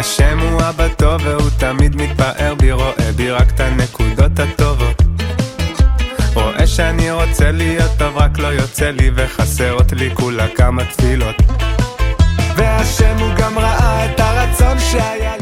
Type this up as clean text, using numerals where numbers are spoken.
השם הוא אבא טוב והוא תמיד מתפאר בי, רואה בי רק את הנקודות הטובות. רואה שאני רוצה להיות טוב רק לא יוצא לי, וחסרות לי כולה כמה תפילות. והשם הוא גם ראה את הרצון שהיה